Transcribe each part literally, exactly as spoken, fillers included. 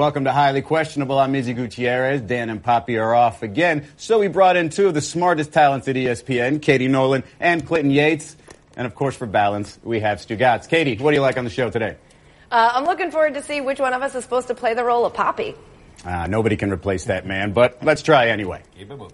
Welcome to Highly Questionable. I'm Izzy Gutierrez. Dan and Poppy are off again. So we brought in two of the smartest talents at E S P N, Katie Nolan and Clinton Yates. And, of course, for balance, we have Stu Gatz. Katie, what do you like on the show today? Uh, I'm looking forward to see which one of us is supposed to play the role of Poppy. Uh, nobody can replace that man, but let's try anyway. Keep it moving.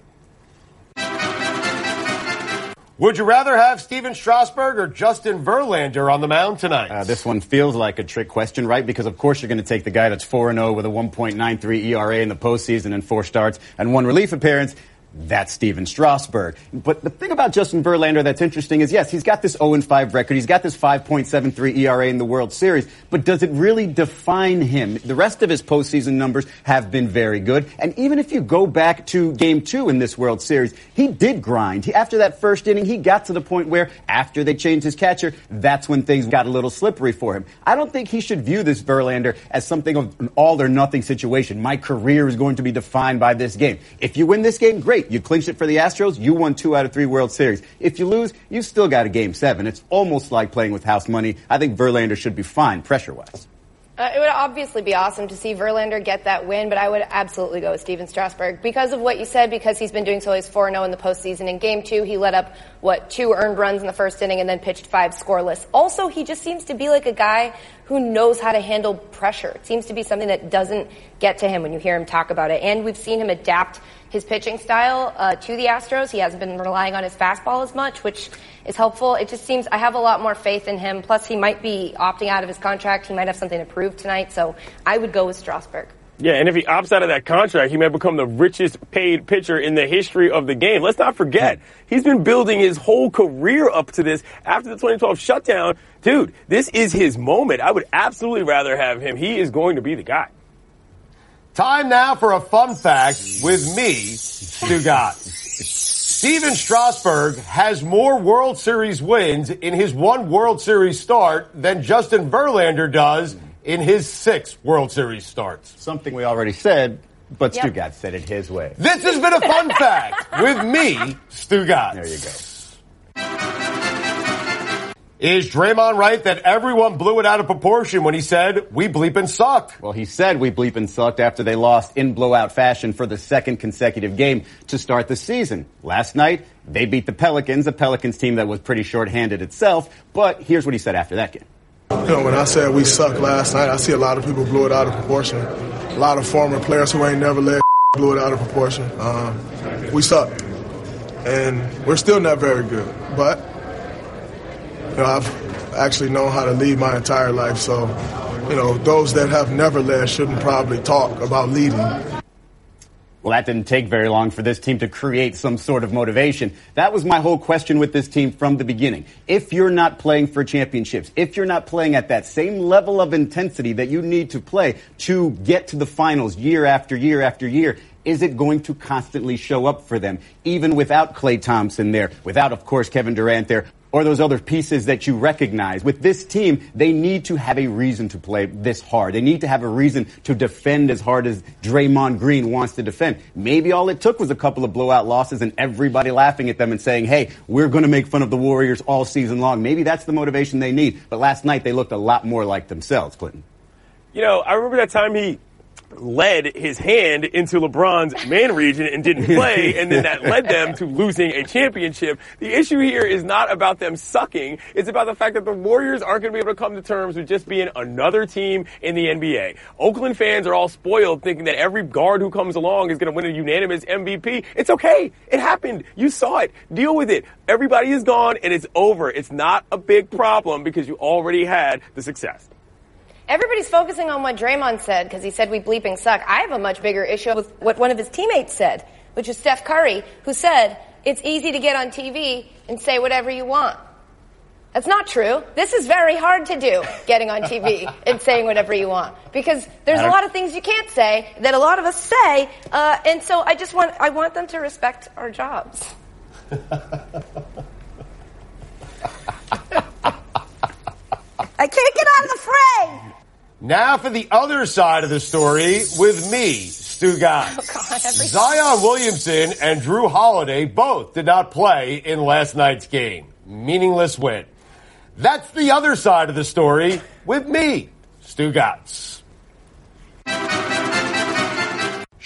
Would you rather have Steven Strasburg or Justin Verlander on the mound tonight? Uh, this one feels like a trick question, right? Because, of course, you're going to take the guy that's four and oh with a one point nine three E R A in the postseason and four starts and one relief appearance. That's Steven Strasburg. But the thing about Justin Verlander that's interesting is, yes, he's got this oh and five record. He's got this five point seven three E R A in the World Series. But does it really define him? The rest of his postseason numbers have been very good. And even if you go back to game two in this World Series, he did grind. He, after that first inning, he got to the point where, after they changed his catcher, that's when things got a little slippery for him. I don't think he should view this Verlander as something of an all-or-nothing situation. My career is going to be defined by this game. If you win this game, great. You clinched it for the Astros. You won two out of three World Series. If you lose, you still got a game seven. It's almost like playing with house money. I think Verlander should be fine pressure-wise. Uh, it would obviously be awesome to see Verlander get that win, but I would absolutely go with Steven Strasburg. Because of what you said, because he's been doing so, he's four and oh in the postseason. In game two, he let up, what, two earned runs in the first inning and then pitched five scoreless. Also, he just seems to be like a guy who knows how to handle pressure. It seems to be something that doesn't get to him when you hear him talk about it. And we've seen him adapt his pitching style uh, to the Astros. He hasn't been relying on his fastball as much, which is helpful. It just seems I have a lot more faith in him. Plus, he might be opting out of his contract. He might have something to prove tonight. So I would go with Strasburg. Yeah, and if he opts out of that contract, he may become the richest paid pitcher in the history of the game. Let's not forget, he's been building his whole career up to this after the twenty twelve shutdown. Dude, this is his moment. I would absolutely rather have him. He is going to be the guy. Time now for a fun fact with me, Stu Gatz. Steven Strasburg has more World Series wins in his one World Series start than Justin Verlander does in his six World Series starts. Something we already said, but Yep. Stu Gatz said it his way. This has been a fun fact with me, Stu Gatz. There you go. Is Draymond right that everyone blew it out of proportion when he said, we bleepin' sucked? Well, he said we bleeping sucked after they lost in blowout fashion for the second consecutive game to start the season. Last night, they beat the Pelicans, a Pelicans team that was pretty shorthanded itself. But here's what he said after that game. You know, when I said we sucked last night, I see a lot of people blew it out of proportion. A lot of former players who ain't never led blew it out of proportion. Um, we suck. And we're still not very good. But, you know, I've actually known how to lead my entire life. So, you know, those that have never led shouldn't probably talk about leading. Well, that didn't take very long for this team to create some sort of motivation. That was my whole question with this team from the beginning. If you're not playing for championships, if you're not playing at that same level of intensity that you need to play to get to the finals year after year after year, is it going to constantly show up for them, even without Klay Thompson there, without, of course, Kevin Durant there, or those other pieces that you recognize? With this team, they need to have a reason to play this hard. They need to have a reason to defend as hard as Draymond Green wants to defend. Maybe all it took was a couple of blowout losses and everybody laughing at them and saying, hey, we're going to make fun of the Warriors all season long. Maybe that's the motivation they need. But last night, they looked a lot more like themselves, Clinton. You know, I remember that time he led his hand into LeBron's man region and didn't play, and then that led them to losing a championship. The issue here is not about them sucking. It's about the fact that the Warriors aren't going to be able to come to terms with just being another team in the N B A. Oakland fans are all spoiled thinking that every guard who comes along is going to win a unanimous M V P. It's okay. It happened. You saw it. Deal with it. Everybody is gone, and it's over. It's not a big problem because you already had the success. Everybody's focusing on what Draymond said because he said we bleeping suck. I have a much bigger issue with what one of his teammates said, which is Steph Curry, who said it's easy to get on T V and say whatever you want. That's not true. This is very hard to do, getting on T V and saying whatever you want, because there's a lot of things you can't say that a lot of us say, uh, and so I just want I want them to respect our jobs. I can't get out of the fray. Now for the other side of the story with me, Stu Gatz. Oh, God, every- Zion Williamson and Drew Holiday both did not play in last night's game. Meaningless win. That's the other side of the story with me, Stu Gatz.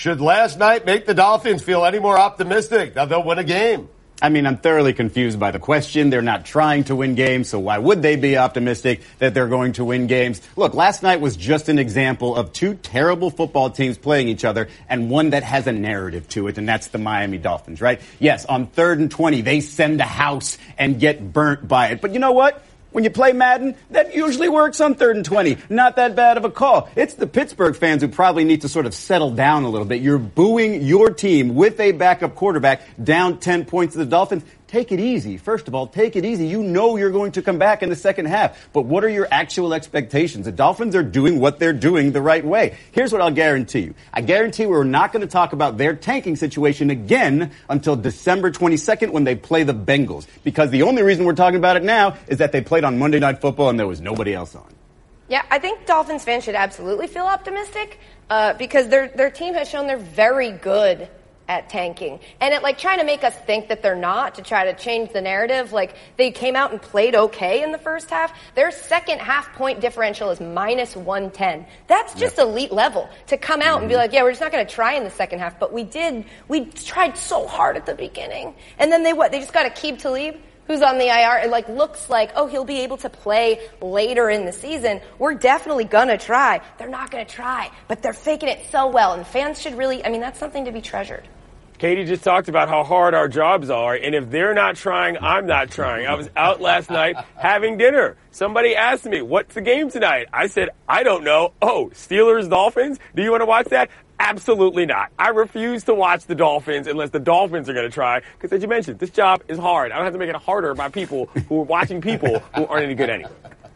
should last night make the Dolphins feel any more optimistic that they'll win a game? I mean, I'm thoroughly confused by the question. They're not trying to win games, so why would they be optimistic that they're going to win games? Look, last night was just an example of two terrible football teams playing each other and one that has a narrative to it, and that's the Miami Dolphins, right? Yes, on third and twenty, they send a house and get burnt by it. But you know what? When you play Madden, that usually works on third and twenty. Not that bad of a call. It's the Pittsburgh fans who probably need to sort of settle down a little bit. You're booing your team with a backup quarterback down ten points to the Dolphins. Take it easy. First of all, take it easy. You know you're going to come back in the second half. But what are your actual expectations? The Dolphins are doing what they're doing the right way. Here's what I'll guarantee you. I guarantee we're not going to talk about their tanking situation again until December twenty-second when they play the Bengals. Because the only reason we're talking about it now is that they played on Monday Night Football and there was nobody else on. Yeah, I think Dolphins fans should absolutely feel optimistic uh, because their their team has shown they're very good at tanking. And it, like, trying to make us think that they're not, to try to change the narrative. Like, they came out and played okay in the first half. Their second half point differential is minus one ten. That's just yep. elite level. To come out mm-hmm. and be like, yeah, we're just not going to try in the second half. But we did. We tried so hard at the beginning. And then they what? They just got Aqib Talib, who's on the I R. It, like, looks like, oh, he'll be able to play later in the season. We're definitely going to try. They're not going to try. But they're faking it so well. And fans should really, I mean, that's something to be treasured. Katie just talked about how hard our jobs are, and if they're not trying, I'm not trying. I was out last night having dinner. Somebody asked me, what's the game tonight? I said, I don't know. Oh, Steelers, Dolphins? Do you want to watch that? Absolutely not. I refuse to watch the Dolphins unless the Dolphins are going to try, because as you mentioned, this job is hard. I don't have to make it harder by people who are watching people who aren't any good anyway.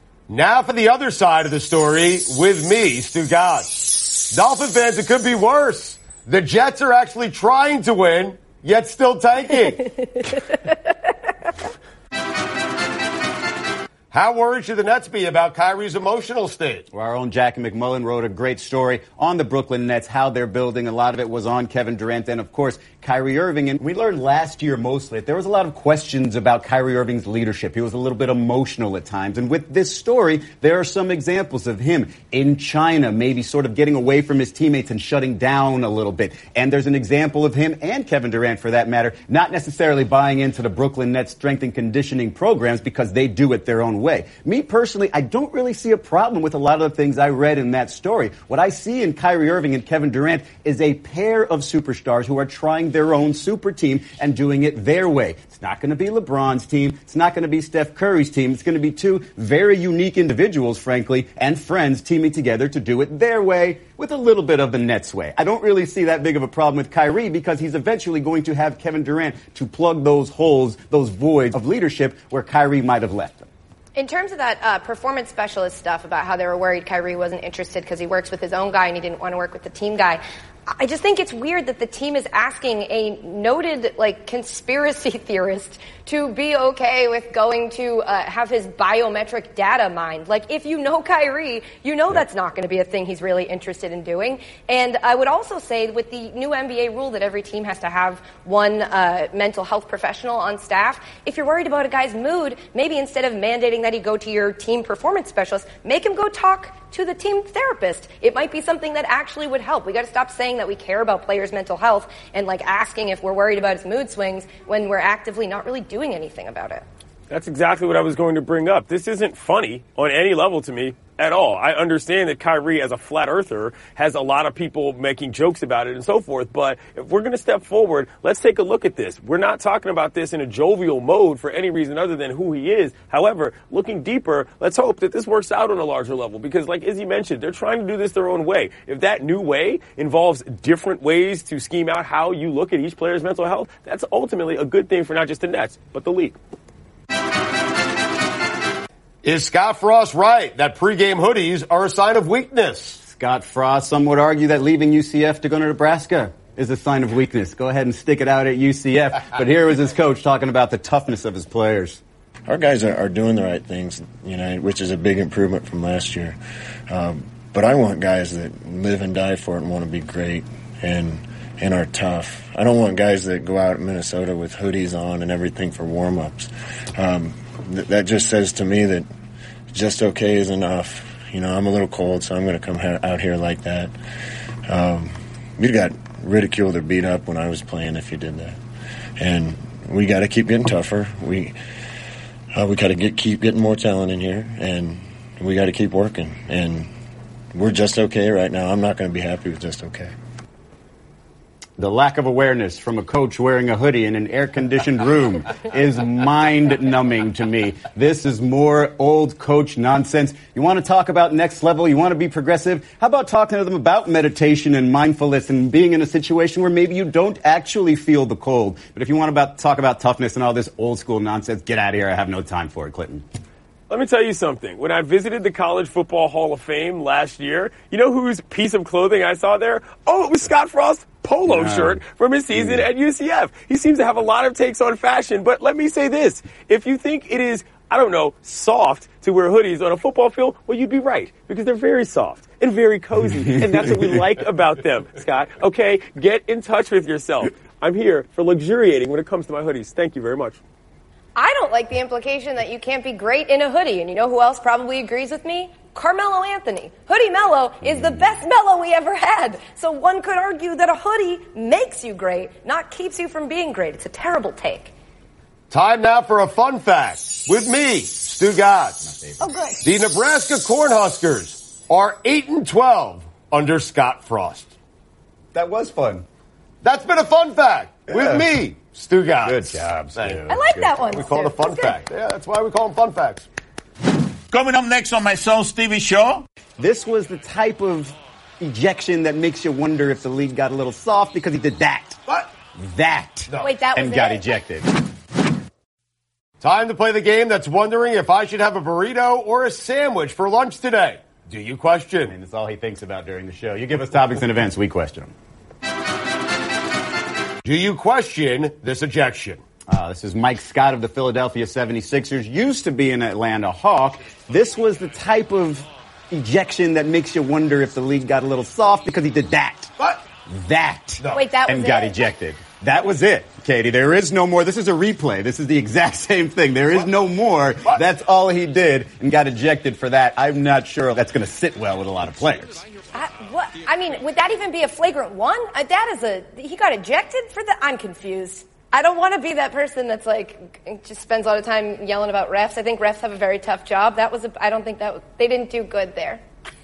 Now for the other side of the story with me, Stu Gotts. Dolphin fans, it could be worse. The Jets are actually trying to win, yet still tanking. How worried should the Nets be about Kyrie's emotional state? Well, our own Jackie McMullen wrote a great story on the Brooklyn Nets, how they're building. A lot of it was on Kevin Durant and, of course, Kyrie Irving. And we learned last year mostly that there was a lot of questions about Kyrie Irving's leadership. He was a little bit emotional at times. And with this story, there are some examples of him in China, maybe sort of getting away from his teammates and shutting down a little bit. And there's an example of him and Kevin Durant, for that matter, not necessarily buying into the Brooklyn Nets strength and conditioning programs because they do it their own way. Me personally, I don't really see a problem with a lot of the things I read in that story. What I see in Kyrie Irving and Kevin Durant is a pair of superstars who are trying their own super team and doing it their way. It's not going to be LeBron's team. It's not going to be Steph Curry's team. It's going to be two very unique individuals, frankly, and friends teaming together to do it their way with a little bit of the Nets way. I don't really see that big of a problem with Kyrie because he's eventually going to have Kevin Durant to plug those holes, those voids of leadership where Kyrie might have left them. In terms of that uh, performance specialist stuff about how they were worried Kyrie wasn't interested because he works with his own guy and he didn't want to work with the team guy, I just think it's weird that the team is asking a noted, like, conspiracy theorist to be okay with going to uh, have his biometric data mined. Like, if you know Kyrie, you know that's not going to be a thing he's really interested in doing. And I would also say with the new N B A rule that every team has to have one uh, mental health professional on staff, if you're worried about a guy's mood, maybe instead of mandating that he go to your team performance specialist, make him go talk to the team therapist. It might be something that actually would help. We got to stop saying that we care about players' mental health and, like, asking if we're worried about his mood swings when we're actively not really doing anything about it. That's exactly what I was going to bring up. This isn't funny on any level to me at all. I understand that Kyrie, as a flat earther, has a lot of people making jokes about it and so forth, but if we're going to step forward, let's take a look at this. We're not talking about this in a jovial mode for any reason other than who he is. However, looking deeper, let's hope that this works out on a larger level because, like Izzy mentioned, they're trying to do this their own way. If that new way involves different ways to scheme out how you look at each player's mental health, that's ultimately a good thing for not just the Nets, but the league. Is Scott Frost right that pregame hoodies are a sign of weakness? Scott Frost, some would argue that leaving U C F to go to Nebraska is a sign of weakness. Go ahead and stick it out at U C F. But here was his coach talking about the toughness of his players. Our guys are, are doing the right things, you know, which is a big improvement from last year. Um, but I want guys that live and die for it and want to be great and and are tough. I don't want guys that go out in Minnesota with hoodies on and everything for warm-ups. Um, th- that just says to me that just okay is enough. You know, I'm a little cold, so I'm going to come ha- out here like that. Um, we've got ridiculed or beat up when I was playing if you did that. And we got to keep getting tougher. We uh, we got to get keep getting more talent in here, and we got to keep working. And we're just okay right now. I'm not going to be happy with just okay. The lack of awareness from a coach wearing a hoodie in an air-conditioned room is mind-numbing to me. This is more old coach nonsense. You want to talk about next level? You want to be progressive? How about talking to them about meditation and mindfulness and being in a situation where maybe you don't actually feel the cold? But if you want to talk about toughness and all this old-school nonsense, get out of here. I have no time for it, Clinton. Let me tell you something. When I visited the College Football Hall of Fame last year, you know whose piece of clothing I saw there? Oh, it was Scott Frost's polo no. shirt from his season mm. at U C F. He seems to have a lot of takes on fashion, but let me say this. If you think it is, I don't know, soft to wear hoodies on a football field, well, you'd be right, because they're very soft and very cozy, and that's what we like about them, Scott. Okay, get in touch with yourself. I'm here for luxuriating when it comes to my hoodies. Thank you very much. I don't like the implication that you can't be great in a hoodie. And you know who else probably agrees with me? Carmelo Anthony. Hoodie Mello is the best Mello we ever had. So one could argue that a hoodie makes you great, not keeps you from being great. It's a terrible take. Time now for a fun fact with me, Stu Gatz. Oh, good. The Nebraska Cornhuskers are eight and twelve under Scott Frost. That was fun. That's been a fun fact Yeah. with me, Stu Gatz. Good job, Stu. I like Good that one, We call it a Stu. fun That's fact. good. Yeah, that's why we call them fun facts. Coming up next on my Soul Stevie show. This was the type of ejection that makes you wonder if the league got a little soft because he did that. What? That. No. Wait, that was and got it? ejected. Time to play the game that's wondering if I should have a burrito or a sandwich for lunch today. Do you question? And it's all he thinks about during the show. You give us topics and events, we question them. Do you question this ejection? Uh, this is Mike Scott of the Philadelphia seventy-sixers, used to be an Atlanta Hawk. This was the type of ejection that makes you wonder if the league got a little soft because he did that. What? That. No. Wait, that was and got it? ejected. That was it, Katie. There is no more. This is a replay. This is the exact same thing. There is no more. What? That's all he did and got ejected for that. I'm not sure that's going to sit well with a lot of players. I, what? I mean, would that even be a flagrant one? Uh, that is a, he got ejected for that? I'm confused. I don't want to be that person that's like, just spends a lot of time yelling about refs. I think refs have a very tough job. That was, a, I don't think that, was, they didn't do good there.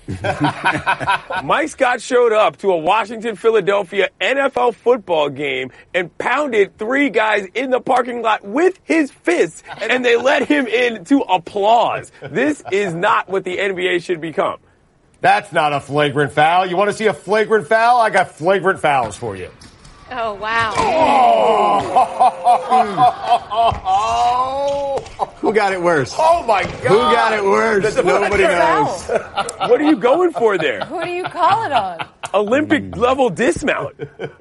Mike Scott showed up to a Washington-Philadelphia N F L football game and pounded three guys in the parking lot with his fists, and they let him in to applause. This is not what the N B A should become. That's not a flagrant foul. You want to see a flagrant foul? I got flagrant fouls for you. Oh, wow. Oh, Who got it worse? oh my God. Who got it worse? Nobody knows. Foul. What are you going for there? Who do you call it on? Olympic-level dismount.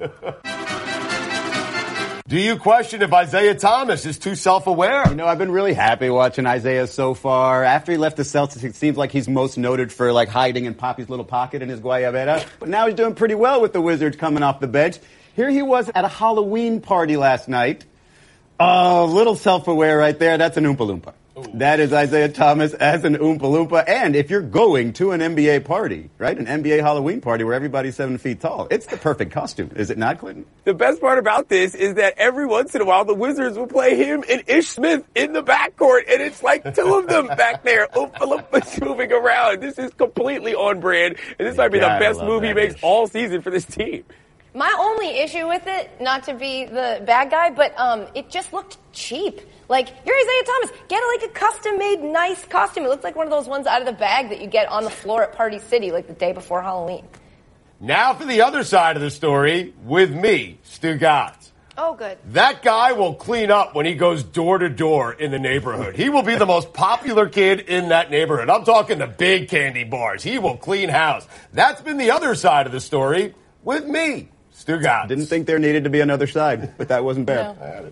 Do you question if Isaiah Thomas is too self-aware? You know, I've been really happy watching Isaiah so far. After he left the Celtics, it seems like he's most noted for like hiding in Poppy's little pocket in his guayabera. But now he's doing pretty well with the Wizards coming off the bench. Here he was at a Halloween party last night. Oh, little self-aware right there. That's an Oompa Loompa. Ooh. That is Isaiah Thomas as an Oompa Loompa. And if you're going to an N B A party, right, an N B A Halloween party where everybody's seven feet tall, it's the perfect costume. Is it not, Clinton? The best part about this is that every once in a while the Wizards will play him and Ish Smith in the backcourt, and it's like two of them back there, Oompa Loompas moving around. This is completely on brand, and this might be the God, best I love move he that makes Ish. all season for this team. My only issue with it, not to be the bad guy, but um, it just looked cheap. Like, you're Isaiah Thomas. Get like a custom-made, nice costume. It looks like one of those ones out of the bag that you get on the floor at Party City, like the day before Halloween. Now for the other side of the story with me, Stu Gatz. Oh, good. That guy will clean up when he goes door to door in the neighborhood. He will be the most popular kid in that neighborhood. I'm talking the big candy bars. He will clean house. That's been the other side of the story with me, Stu Gatz. Didn't think there needed to be another side, but that wasn't bad. No.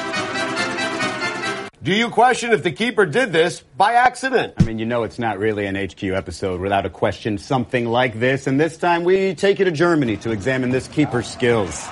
Do you question if the keeper did this by accident? I mean, you know it's not really an H Q episode without a question something like this. And this time we take you to Germany to examine this keeper's skills.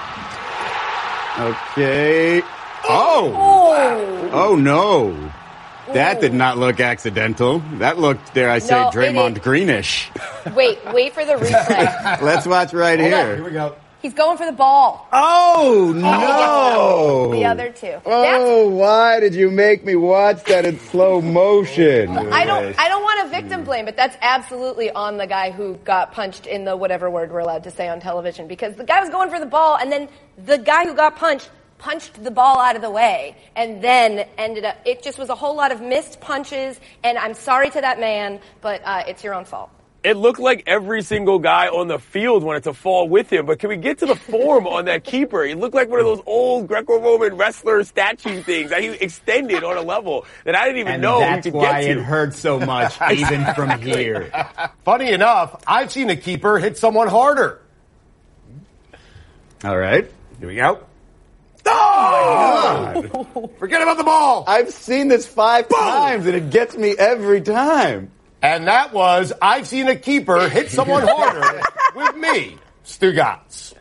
Okay. Oh! Oh! Oh, no. That did not look accidental. That looked, dare I say, No, it Draymond is- Greenish. Wait, wait for the replay. Let's watch right Hold on, here. here we go. He's going for the ball. Oh, no. The other two. Oh, why did you make me watch that in slow motion? I don't I don't want to victim blame, but that's absolutely on the guy who got punched in the whatever word we're allowed to say on television, because the guy was going for the ball, and then the guy who got punched punched the ball out of the way, and then ended up, it just was a whole lot of missed punches, and I'm sorry to that man, but uh, it's your own fault. It looked like every single guy on the field wanted to fall with him, but can we get to the form on that keeper? He looked like one of those old Greco-Roman wrestler statue things that he extended on a level that I didn't even and know he that's could why get to. it hurts so much, even from here. Funny enough, I've seen a keeper hit someone harder. All right. Here we go. Oh! My God. Forget about the ball. I've seen this five Boom. times, and it gets me every time. And that was, I've seen a keeper hit someone harder with me, Stugotz.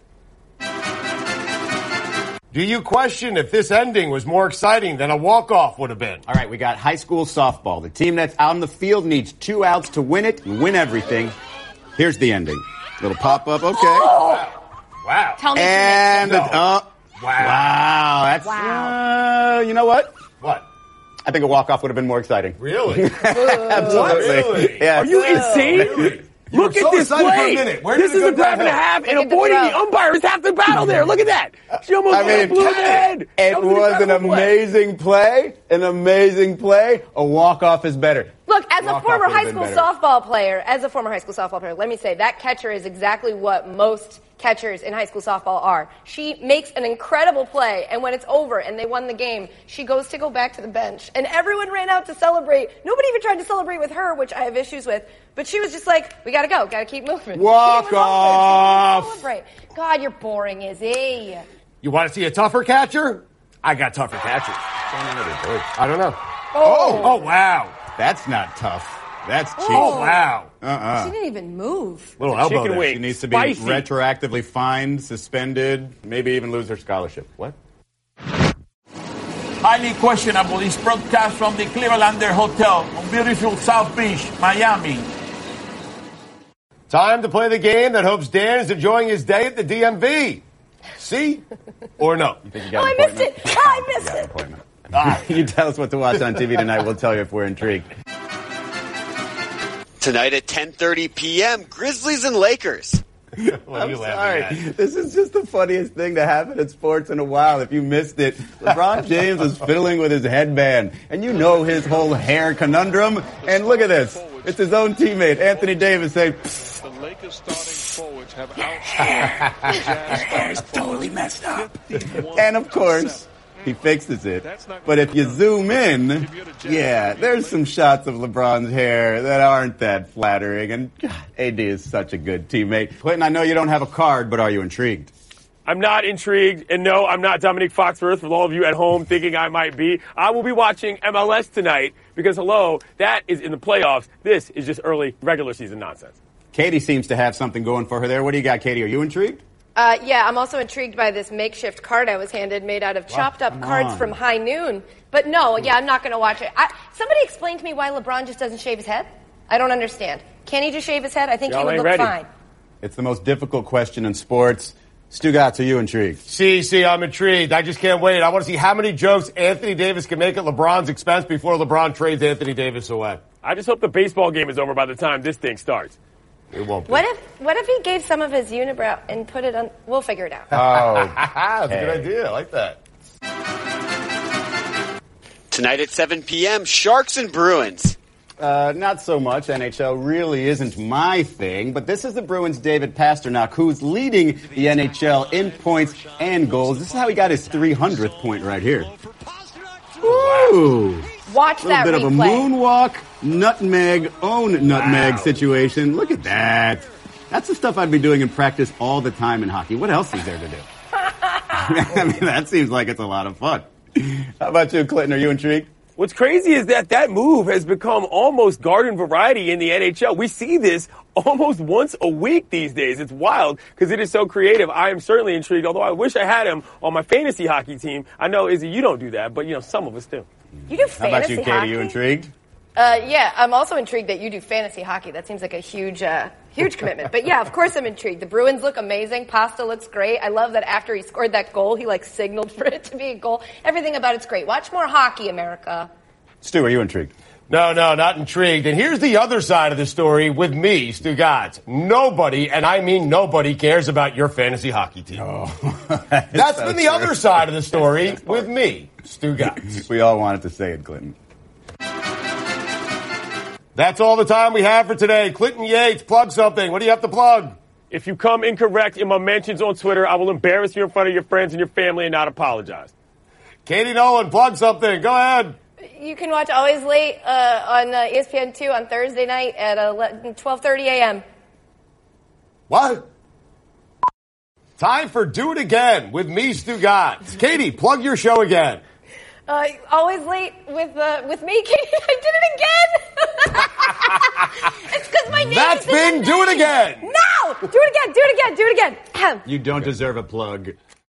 Do you question if this ending was more exciting than a walk-off would have been? All right, we got high school softball. The team that's out on the field needs two outs to win it and win everything. Here's the ending. Little pop-up, okay. Oh. Wow. Tell me and, no. uh, wow. Wow. That's, wow. Uh, you know what? What? I think a walk-off would have been more exciting. Really? Absolutely. Really? Yeah. Are you insane? Really? Look at so this play. For a minute. Where this did it is go a grab and a downhill? half, and Look at the avoiding the throw. umpire is half the battle there. Look at that. She almost I mean, blew his head. it That was an incredible play. amazing play. An amazing play. A walk-off is better. Look, as a Walk-off former would have high been school better. softball player, as a former high school softball player, let me say that catcher is exactly what most catchers in high school softball are. She makes an incredible play, and when it's over and they won the game, she goes to go back to the bench, and everyone ran out to celebrate. Nobody even tried to celebrate with her, which I have issues with, but she was just like, we gotta go, gotta keep moving. Walk She was over. She off. didn't celebrate. God, you're boring, Izzy. You want to see a tougher catcher? I got tougher catchers. I don't know. Oh. Oh, wow. That's not tough. That's cheap. Oh, wow. Uh-uh. She didn't even move. Little elbow Chicken there. wing. She needs to be Spicy. retroactively fined, suspended, maybe even lose her scholarship. What? Highly questionable this broadcast from the Clevelander Hotel on beautiful South Beach, Miami. Time to play the game that hopes Dan is enjoying his day at the D M V. See? Or no? You think you Oh, got I an missed appointment? it. Oh, I missed You got an it. appointment. Ah, you tell us what to watch on T V tonight. We'll tell you if we're intrigued. Tonight at ten thirty p.m., Grizzlies and Lakers. What are you I'm laughing sorry. at? This is just the funniest thing to happen in sports in a while. If you missed it, LeBron James was fiddling with his headband. And you know his whole hair conundrum. And look at this. It's his own teammate, Anthony Davis, saying, psst. The Lakers starting forwards have outscored the Jazz Hair's totally messed up. fifty-one And of course, seven. he fixes it. But if you zoom in, yeah, there's some shots of LeBron's hair that aren't that flattering. And God, A D is such a good teammate. Clinton, I know you don't have a card, but are you intrigued? I'm not intrigued, and no, I'm not Dominique Foxworth for all of you at home thinking I might be. I will be watching M L S tonight because, hello, that is in the playoffs. This is just early regular season nonsense. Katie seems to have something going for her there. What do you got, Katie? Are you intrigued? Uh, yeah, I'm also intrigued by this makeshift card I was handed, made out of chopped up Come cards on. from High Noon. But no, yeah, I'm not going to watch it. I, somebody explain to me why LeBron just doesn't shave his head. I don't understand. Can he just shave his head? I think Y'all he would ain't look ready. fine. It's the most difficult question in sports. Stugotz, are you intrigued? See, see, I'm intrigued. I just can't wait. I want to see how many jokes Anthony Davis can make at LeBron's expense before LeBron trades Anthony Davis away. I just hope the baseball game is over by the time this thing starts. It won't be. What if what if he gave some of his unibrow and put it on? We'll figure it out. Oh, That's a good idea. I like that. Tonight at seven p.m., Sharks and Bruins. Uh, not so much. N H L really isn't my thing, but this is the Bruins' David Pasternak, who's leading the N H L in points and goals. This is how he got his three hundredth point right here. Ooh. Watch A little that bit of a replay. moonwalk, nutmeg, own nutmeg situation. Look at that. That's the stuff I'd be doing in practice all the time in hockey. What else is there to do? I mean, that seems like it's a lot of fun. How about you, Clinton? Are you intrigued? What's crazy is that that move has become almost garden variety in the N H L. We see this almost once a week these days. It's wild because it is so creative. I am certainly intrigued, although I wish I had him on my fantasy hockey team. I know, Izzy, you don't do that, but, you know, some of us do. You do How about fantasy you, Katie? hockey? You intrigued? Uh, yeah, I'm also intrigued that you do fantasy hockey. That seems like a huge, uh, huge commitment. But yeah, of course I'm intrigued. The Bruins look amazing. Pasta looks great. I love that after he scored that goal, he like signaled for it to be a goal. Everything about it's great. Watch more hockey, America. Stu, are you intrigued? No, no, not intrigued. And here's the other side of the story with me, Stu Gatz. Nobody, and I mean nobody, cares about your fantasy hockey team. Oh, that That's so been the true. Other side of the story with me, Stu Gatz. We all wanted to say it, Clinton. That's all the time we have for today. Clinton Yates, plug something. What do you have to plug? If you come incorrect in my mentions on Twitter, I will embarrass you in front of your friends and your family and not apologize. Katie Nolan, plug something. Go ahead. You can watch Always Late uh, on uh, E S P N two on Thursday night at twelve thirty a.m. What? Time for Do It Again with me, Stu Gatz. Katie, plug your show again. Uh, always late with uh, with me, Katie. I did it again. It's because my name That's is been Do It Again. No! Do it again, do it again, do it again. You don't deserve a plug.